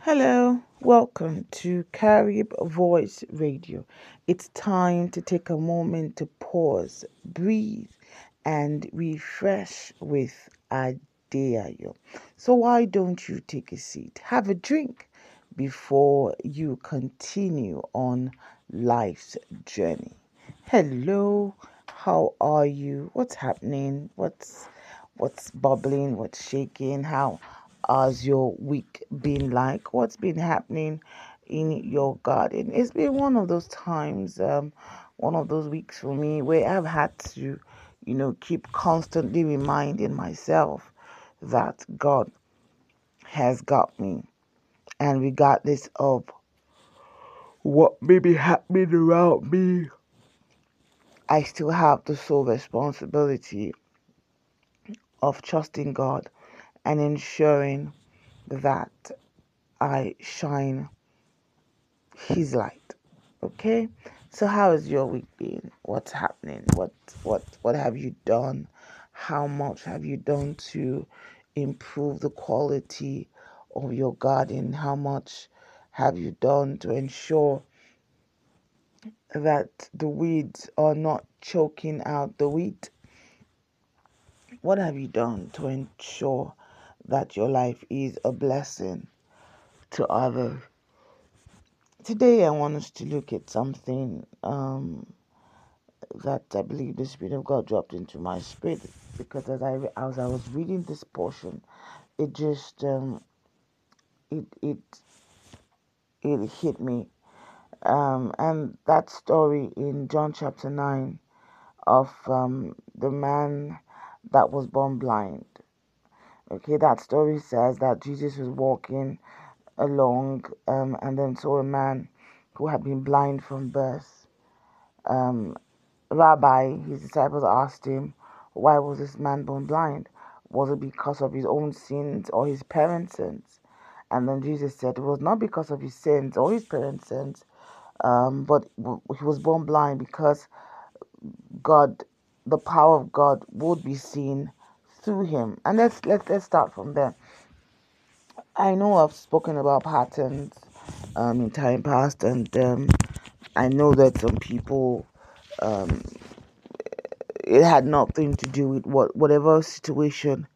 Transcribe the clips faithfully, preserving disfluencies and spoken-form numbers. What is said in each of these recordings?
Hello, welcome to Carib Voice Radio. It's time to take a moment to pause, breathe, and refresh with Adeayo. So, why don't you take a seat, have a drink before you continue on life's journey? Hello, how are you? What's happening? What's what's bubbling? What's shaking? How has your week been like? What's been happening in your garden? It's been one of those times, um, one of those weeks for me where I've had to, you know, keep constantly reminding myself that God has got me. And regardless of what may be happening around me, I still have the sole responsibility of trusting God and ensuring that I shine His light. Okay? So how has your week been? What's happening? What what what have you done? How much have you done to improve the quality of your garden? How much have you done to ensure that the weeds are not choking out the wheat? What have you done to ensure that your life is a blessing to others? Today, I want us to look at something um, that I believe the Spirit of God dropped into my spirit, because as I as I was reading this portion, it just um, it it it hit me, um, and that story in John chapter nine of um, the man that was born blind. Okay, that story says that Jesus was walking along, um, and then saw a man who had been blind from birth. Um, Rabbi, his disciples asked him, why was this man born blind? Was it because of his own sins or his parents' sins? And then Jesus said it was not because of his sins or his parents' sins, um, but he was born blind because God, the power of God, would be seen through him. And let's let's let's start from there. I know I've spoken about patterns um, in time past, and um, I know that some people, um, it had nothing to do with what whatever situation,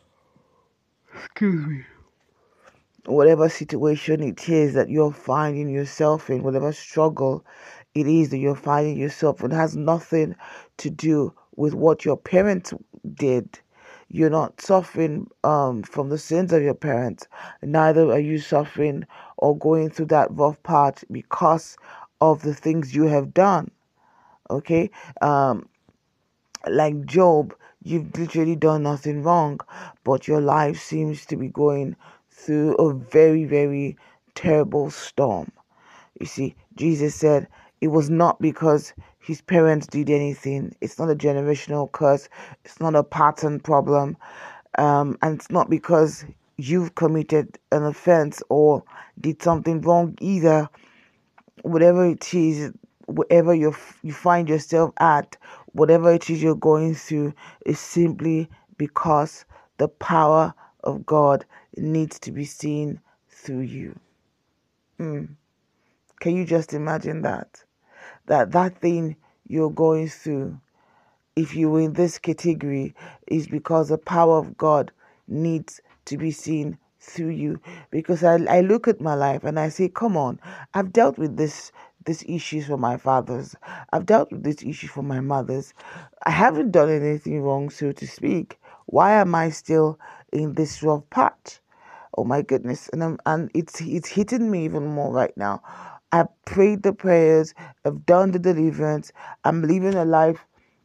excuse me, whatever situation it is that you're finding yourself in, whatever struggle it is that you're finding yourself in, has nothing to do with what your parents did. You're not suffering um, from the sins of your parents. Neither are you suffering or going through that rough part because of the things you have done. Okay? Um, like Job, you've literally done nothing wrong, but your life seems to be going through a very, very terrible storm. You see, Jesus said it was not because his parents did anything. It's not a generational curse. It's not a pattern problem. Um, and it's not because you've committed an offense or did something wrong either. Whatever it is, wherever you you find yourself at, whatever it is you're going through, is simply because the power of God needs to be seen through you. Mm. Can you just imagine that? That that thing you're going through, if you're in this category, is because the power of God needs to be seen through you. Because I, I look at my life and I say, come on, I've dealt with this this issues for my fathers. I've dealt with this issue for my mothers. I haven't done anything wrong, so to speak. Why am I still in this rough patch? Oh my goodness. And I'm, and it's it's hitting me even more right now. I've prayed the prayers, I've done the deliverance, I'm living a life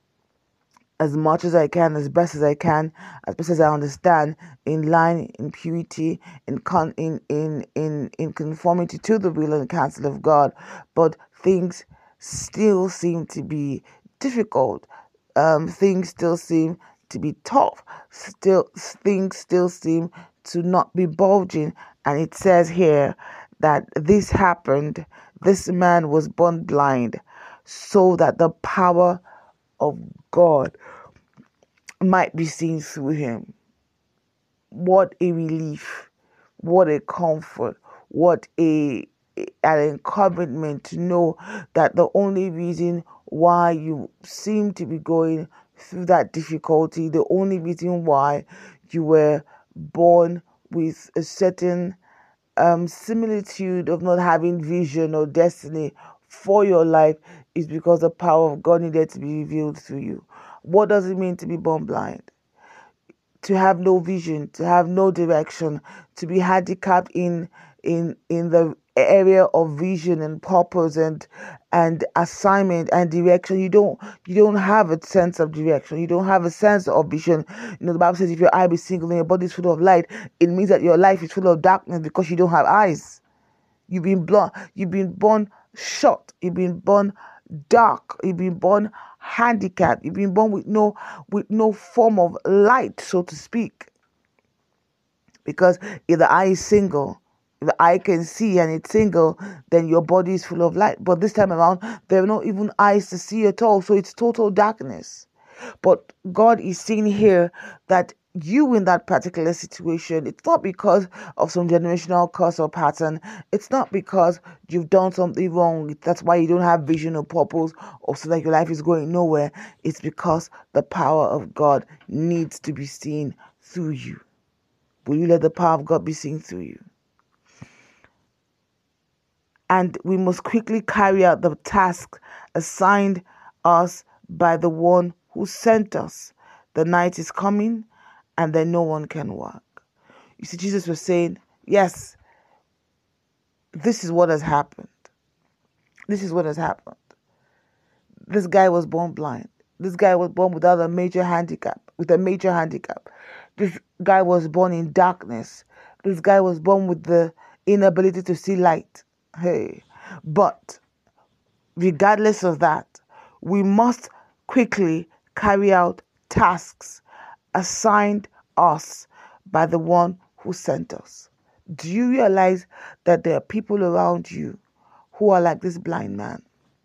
as much as I can, as best as I can, as best as I understand, in line, in purity, in con- in in in in conformity to the will and counsel of God. But things still seem to be difficult. Um, things still seem to be tough. Still, things still seem to not be bulging. And it says here that this happened. This man was born blind, so that the power of God might be seen through him. What a relief. What a comfort. what a an encouragement to know that the only reason why you seem to be going through that difficulty, the only reason why you were born with a certain um, similitude of not having vision or destiny for your life is because the power of God needed to be revealed through you. What does it mean to be born blind? To have no vision, to have no direction, to be handicapped in in in the area of vision and purpose and and assignment and direction. You don't you don't have a sense of direction. You don't have a sense of vision. You know, the Bible says if your eye be single and your body is full of light, it means that your life is full of darkness because you don't have eyes. You've been blind. You've been born short. You've been born dark. You've been born handicapped. You've been born with no with no form of light, so to speak. Because if the eye is single, if the eye can see and it's single, then your body is full of light. But this time around, there are not even eyes to see at all, so it's total darkness. But God is saying here that you in that particular situation, it's not because of some generational curse or pattern. It's not because you've done something wrong. That's why you don't have vision or purpose or so that your life is going nowhere. It's because the power of God needs to be seen through you. Will you let the power of God be seen through you? And we must quickly carry out the task assigned us by the one who sent us. The night is coming, and then no one can work. You see, Jesus was saying, yes, this is what has happened. This is what has happened. This guy was born blind. This guy was born without a major handicap, with a major handicap. This guy was born in darkness. This guy was born with the inability to see light. Hey, but regardless of that, we must quickly carry out tasks assigned us by the one who sent us. Do you realize that there are people around you who are like this blind man?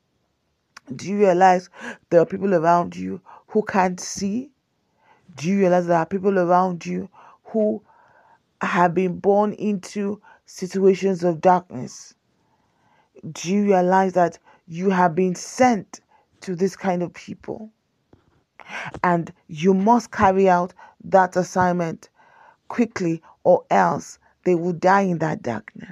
Do you realize there are people around you who can't see? Do you realize there are people around you who have been born into situations of darkness? Do you realize that you have been sent to this kind of people? And you must carry out that assignment quickly, or else they will die in that darkness.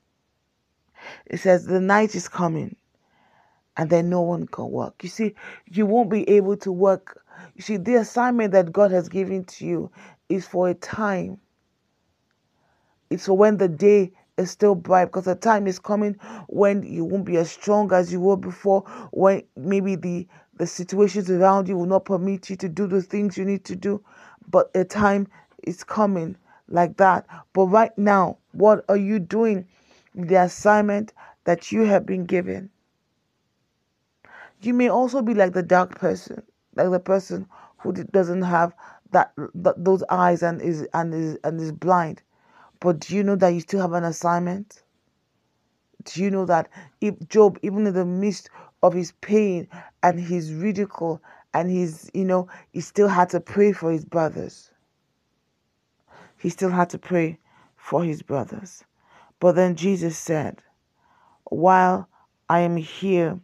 It says the night is coming and then no one can work. You see, you won't be able to work. You see, the assignment that God has given to you is for a time. It's for when the day is still bright, because the time is coming when you won't be as strong as you were before, when maybe the, the situations around you will not permit you to do the things you need to do. But a time is coming like that. But right now, what are you doing with the assignment that you have been given? You may also be like the dark person, like the person who doesn't have that, that those eyes and is and is and is blind. But do you know that you still have an assignment? Do you know that if Job, even in the midst of his pain and his ridicule and his, you know, he still had to pray for his brothers. He still had to pray for his brothers. But then Jesus said, while I am here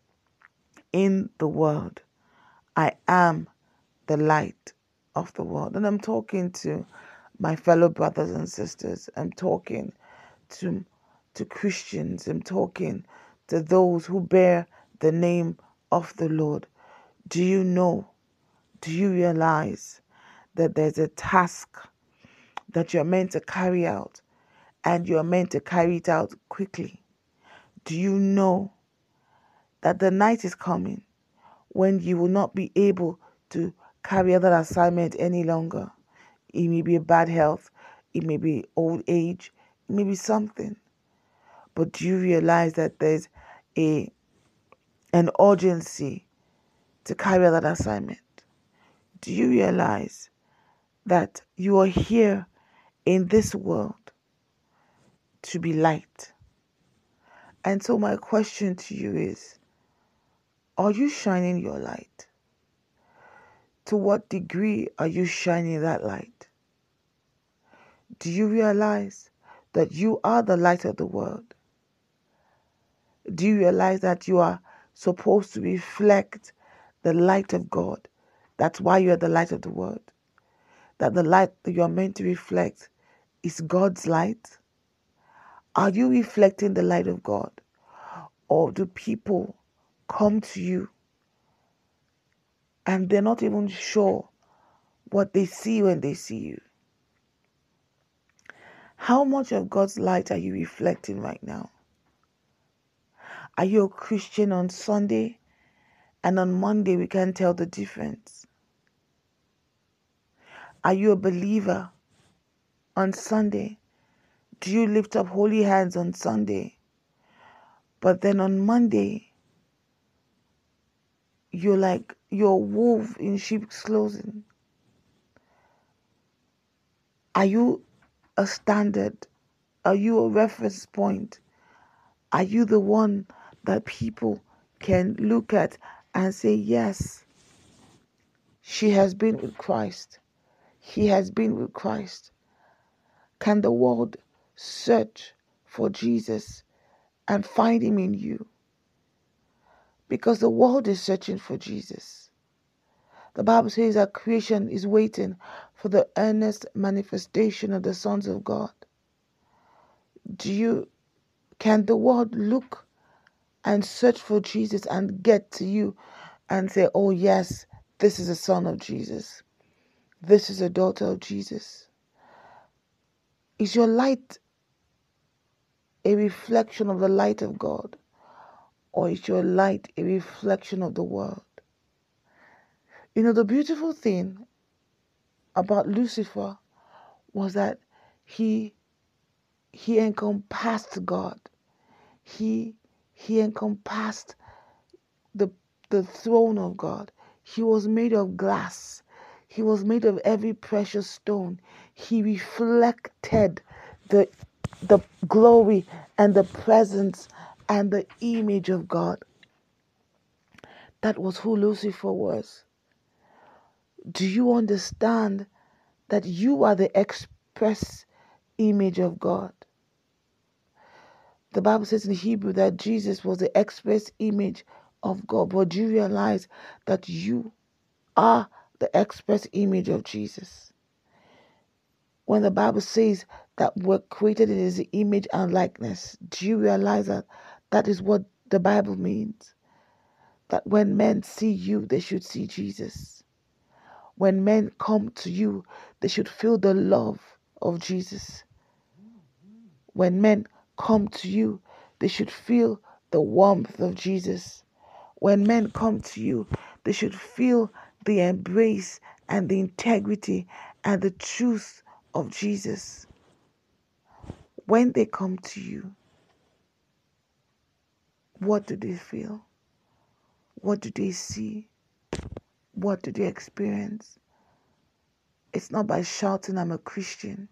in the world, I am the light of the world. And I'm talking to my fellow brothers and sisters. I'm talking to to Christians. I'm talking to those who bear the name of the Lord. Do you know, do you realize that there's a task that you're meant to carry out, and you're meant to carry it out quickly? Do you know that the night is coming when you will not be able to carry out that assignment any longer? It may be a bad health, it may be old age, it may be something. But do you realize that there's a an urgency to carry out that assignment? Do you realize that you are here in this world to be light? And so my question to you is, are you shining your light? To what degree are you shining that light? Do you realize that you are the light of the world? Do you realize that you are supposed to reflect the light of God? That's why you are the light of the world. That the light that you are meant to reflect is God's light. Are you reflecting the light of God? Or do people come to you and they're not even sure what they see when they see you? How much of God's light are you reflecting right now? Are you a Christian on Sunday and on Monday we can't tell the difference? Are you a believer on Sunday? Do you lift up holy hands on Sunday? But then on Monday, you're like, you're a wolf in sheep's clothing. Are you a standard? Are you a reference point? Are you the one that people can look at and say, yes, she has been with Christ. He has been with Christ. Can the world search for Jesus and find him in you? Because the world is searching for Jesus. The Bible says that creation is waiting for the earnest manifestation of the sons of God. Do you, can the world look and search for Jesus and get to you and say, oh yes, this is a son of Jesus. This is a daughter of Jesus. Is your light a reflection of the light of God? Or is your light a reflection of the world? You know, the beautiful thing about Lucifer was that he he encompassed God. He he encompassed the the throne of God. He was made of glass. He was made of every precious stone. He reflected the the glory and the presence and the image of God. That was who Lucifer was. Do you understand that you are the express image of God? The Bible says in Hebrew that Jesus was the express image of God. But do you realize that you are the express image of Jesus? When the Bible says that we're created in his image and likeness, do you realize that that is what the Bible means? That when men see you, they should see Jesus. When men come to you, they should feel the love of Jesus. When men come to you, they should feel the warmth of Jesus. When men come to you, they should feel the embrace and the integrity and the truth of Jesus. When they come to you, what do they feel? What do they see? What do they experience? It's not by shouting, I'm a Christian.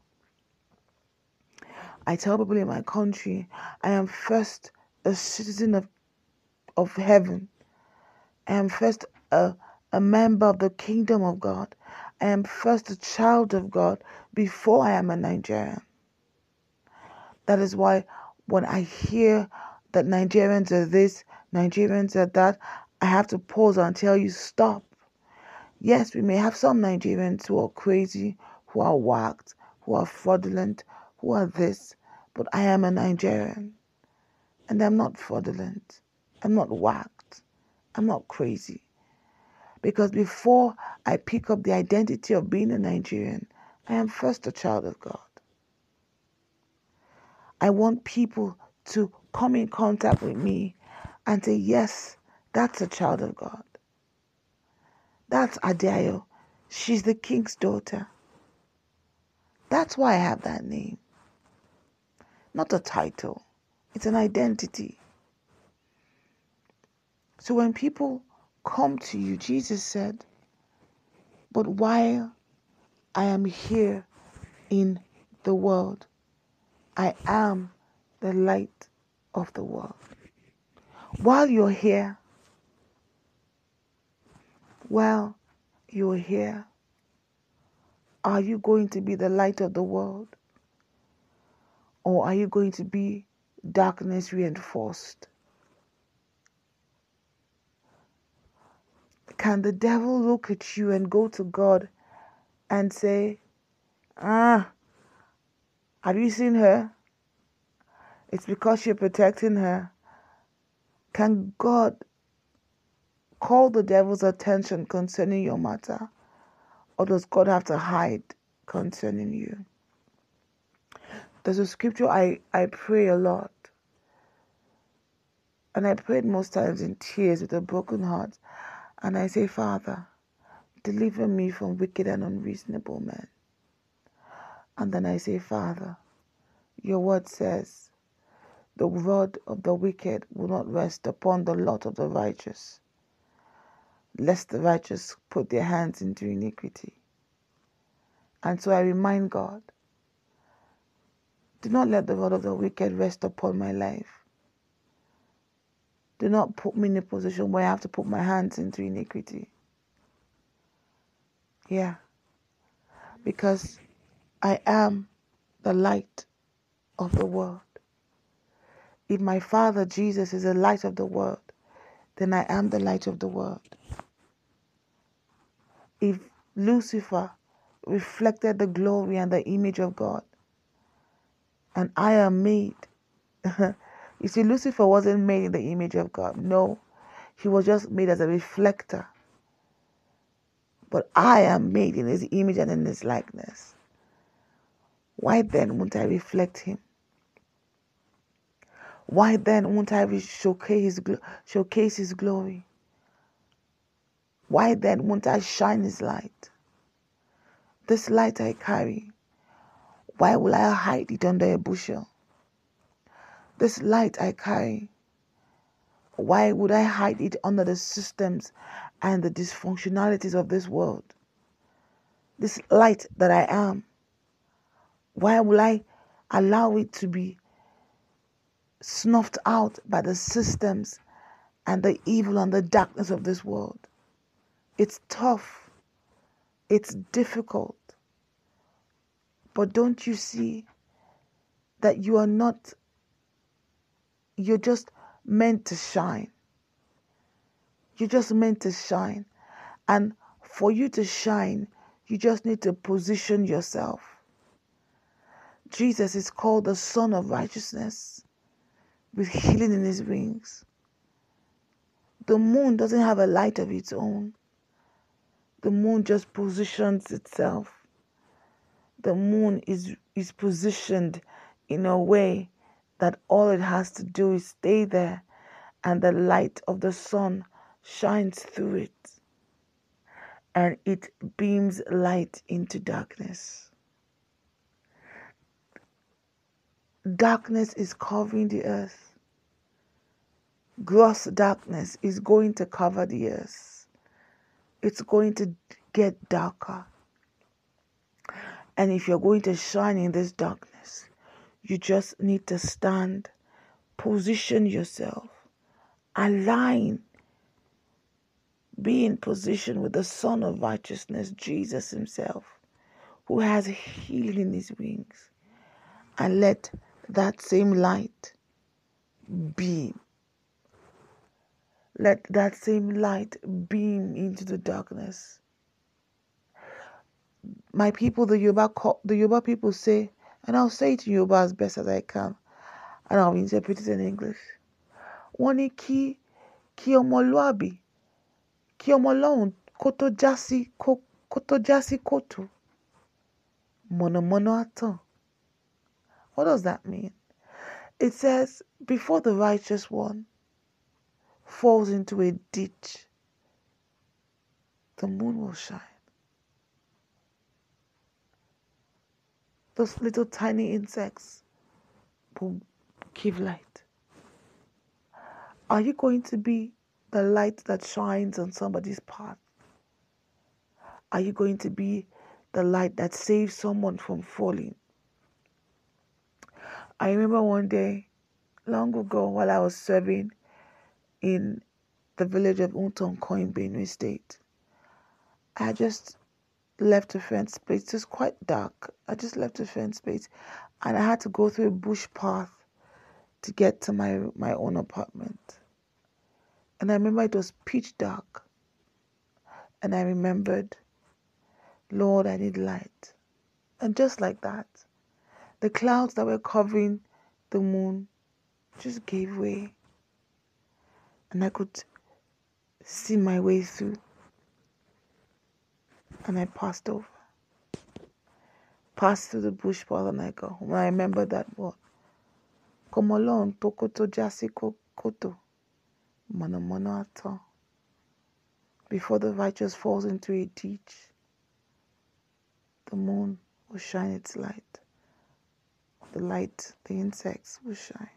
I tell people in my country, I am first a citizen of, of heaven. I am first a, a member of the kingdom of God. I am first a child of God before I am a Nigerian. That is why when I hear that Nigerians are this, Nigerians are that, I have to pause and tell you, stop. Yes, we may have some Nigerians who are crazy, who are whacked, who are fraudulent, who are this, but I am a Nigerian. And I'm not fraudulent. I'm not whacked. I'm not crazy. Because before I pick up the identity of being a Nigerian, I am first a child of God. I want people to come in contact with me and say, yes, that's a child of God. That's Adeayo. She's the king's daughter. That's why I have that name. Not a title. It's an identity. So when people come to you, Jesus said, but while I am here in the world, I am the light of the world. While you're here, while you're here, are you going to be the light of the world? Or are you going to be darkness reinforced? Can the devil look at you and go to God and say, ah, have you seen her? It's because you're protecting her. Can God call the devil's attention concerning your matter? Or does God have to hide concerning you? There's a scripture I, I pray a lot. And I prayed most times in tears with a broken heart. And I say, Father, deliver me from wicked and unreasonable men. And then I say, Father, your word says, the rod of the wicked will not rest upon the lot of the righteous, lest the righteous put their hands into iniquity. And so I remind God, do not let the rod of the wicked rest upon my life. Do not put me in a position where I have to put my hands into iniquity. Yeah. Because I am the light of the world. If my Father Jesus is the light of the world, then I am the light of the world. If Lucifer reflected the glory and the image of God, and I am made, you see, Lucifer wasn't made in the image of God. No, he was just made as a reflector. But I am made in his image and in his likeness. Why then won't I reflect him? Why then won't I showcase his, showcase his glory? Why then won't I shine his light? This light I carry, why will I hide it under a bushel? This light I carry, why would I hide it under the systems and the dysfunctionalities of this world? This light that I am, why will I allow it to be snuffed out by the systems and the evil and the darkness of this world? It's tough. It's difficult. But don't you see that you are not, you're just meant to shine. You're just meant to shine. And for you to shine, you just need to position yourself. Jesus is called the Son of Righteousness with healing in his wings. The moon doesn't have a light of its own. The moon just positions itself. The moon is, is positioned in a way that all it has to do is stay there, and the light of the sun shines through it, and it beams light into darkness. Darkness is covering the earth. Gross darkness is going to cover the earth. It's going to get darker. And if you're going to shine in this darkness, you just need to stand, position yourself, align, be in position with the Son of Righteousness, Jesus himself, who has healing in his wings. And let that same light beam. Let that same light beam into the darkness. My people, the Yoruba, the Yoruba people say, and I'll say it in Yoruba as best as I can, and I'll interpret it in English. Wọ́n ní kí kí ọmọlúàbí kí ọmọ Ọlọ́run kó tó já sí kó tó já sí kòtò mọ̀nàmọ́ná á tàn. What does that mean? It says, before the righteous one falls into a ditch, the moon will shine. Those little tiny insects will give light. Are you going to be the light that shines on somebody's path? Are you going to be the light that saves someone from falling? I remember one day, long ago, while I was serving in the village of Untonko in Benue State, I just left a friend's place. It was quite dark. I just left a friend's place, And I had to go through a bush path to get to my, my own apartment. And I remember it was pitch dark. And I remembered, Lord, I need light. And just like that, the clouds that were covering the moon just gave way. And I could see my way through. And I passed over. Passed through the bush path and I got home. And I remember that word. Komolon tokoto jasi koto. Mono mono ato. Before the righteous falls into a ditch, the moon will shine its light. The light, the insects will shine.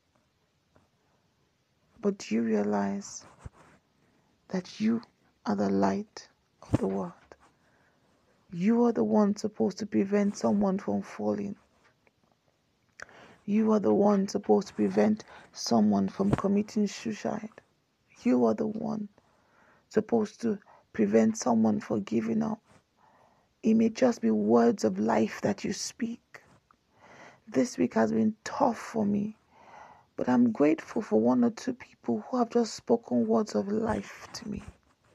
But do you realize that you are the light of the world? You are the one supposed to prevent someone from falling. You are the one supposed to prevent someone from committing suicide. You are the one supposed to prevent someone from giving up. It may just be words of life that you speak. This week has been tough for me, but I'm grateful for one or two people who have just spoken words of life to me.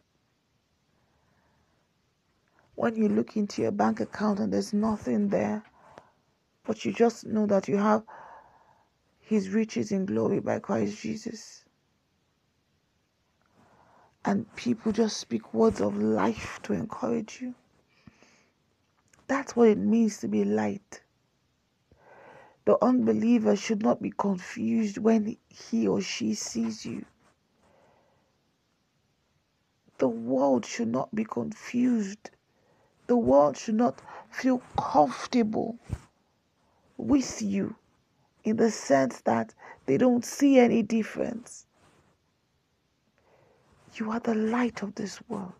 When you look into your bank account and there's nothing there, but you just know that you have His riches in glory by Christ Jesus. And people just speak words of life to encourage you. That's what it means to be light. The unbeliever should not be confused when he or she sees you. The world should not be confused. The world should not feel comfortable with you in the sense that they don't see any difference. You are the light of this world.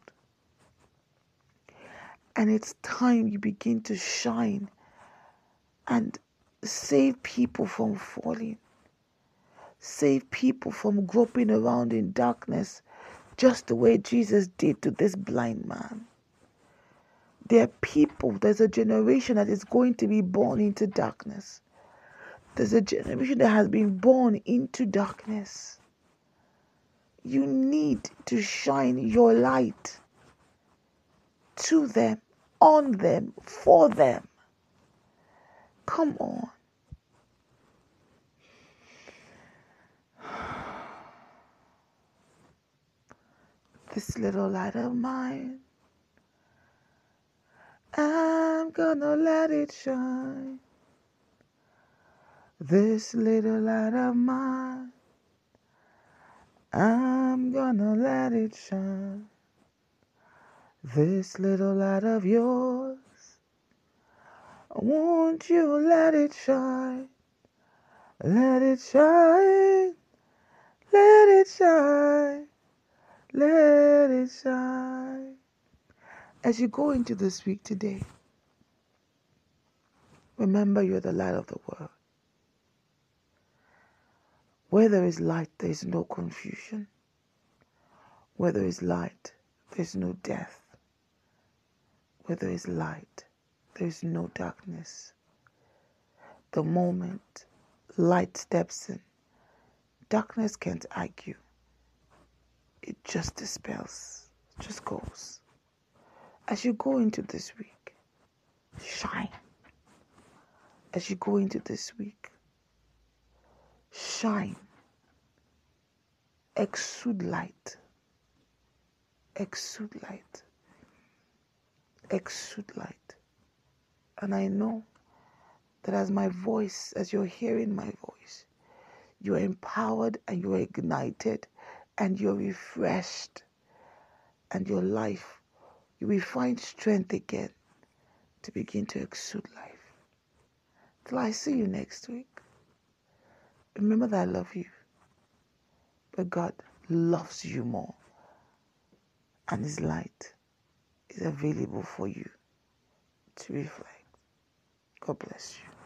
And it's time you begin to shine and save people from falling. Save people from groping around in darkness, just the way Jesus did to this blind man. There are people, there's a generation that is going to be born into darkness. There's a generation that has been born into darkness. You need to shine your light to them, on them, for them. Come on. This little light of mine, I'm gonna let it shine. This little light of mine, I'm gonna let it shine. This little light of yours, won't you let it shine? Let it shine, let it shine, let it shine. As you go into this week today, remember you're the light of the world. Where there is light, there is no confusion. Where there is light, there is no death. Where there is light, there is no darkness. The moment light steps in, darkness can't argue. It just dispels, it just goes. As you go into this week, shine. As you go into this week, shine. Exude light. Exude light. Exude light. And I know that as my voice, as you're hearing my voice, you're empowered and you're ignited and you're refreshed, and your life, you will find strength again to begin to exude life. Till I see you next week, remember that I love you, but God loves you more, and His light is available for you to reflect. God bless you.